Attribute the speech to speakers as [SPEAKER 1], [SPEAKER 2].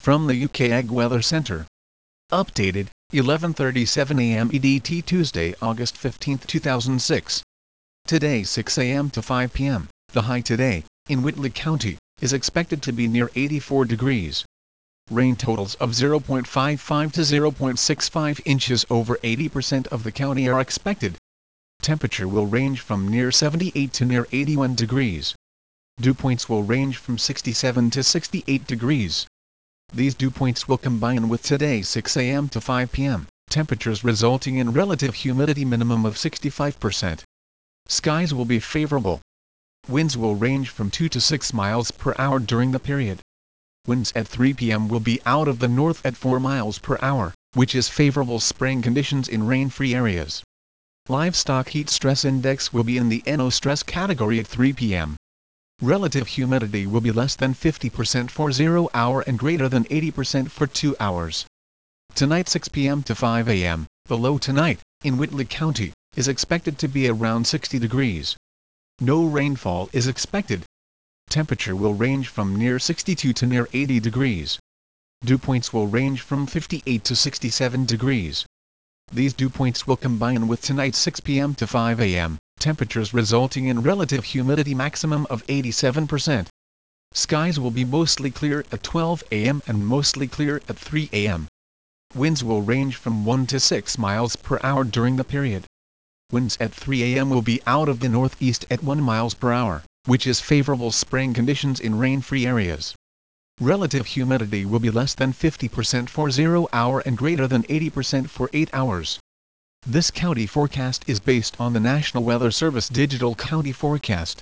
[SPEAKER 1] From the UK Ag Weather Centre. Updated, 11:37 a.m. EDT Tuesday, August 15, 2006. Today 6 a.m. to 5 p.m., the high today, in Whitley County, is expected to be near 84 degrees. Rain totals of 0.55 to 0.65 inches over 80% of the county are expected. Temperature will range from near 78 to near 81 degrees. Dew points will range from 67 to 68 degrees. These dew points will combine with today 6 a.m. to 5 p.m., temperatures resulting in relative humidity minimum of 65%. Skies will be favorable. Winds will range from 2 to 6 miles per hour during the period. Winds at 3 p.m. will be out of the north at 4 miles per hour, which is favorable spraying conditions in rain-free areas. Livestock heat stress index will be in the NO stress category at 3 p.m. Relative humidity will be less than 50% for 0 hour and greater than 80% for 2 hours. Tonight 6 p.m. to 5 a.m., the low tonight, in Whitley County, is expected to be around 60 degrees. No rainfall is expected. Temperature will range from near 62 to near 80 degrees. Dew points will range from 58 to 67 degrees. These dew points will combine with tonight 6 p.m. to 5 a.m., temperatures resulting in relative humidity maximum of 87%. Skies will be mostly clear at 12 a.m. and mostly clear at 3 a.m. Winds will range from 1 to 6 miles per hour during the period. Winds at 3 a.m. will be out of the northeast at 1 miles per hour, which is favorable spraying conditions in rain-free areas. Relative humidity will be less than 50% for 0 hour and greater than 80% for 8 hours. This county forecast is based on the National Weather Service Digital County Forecast.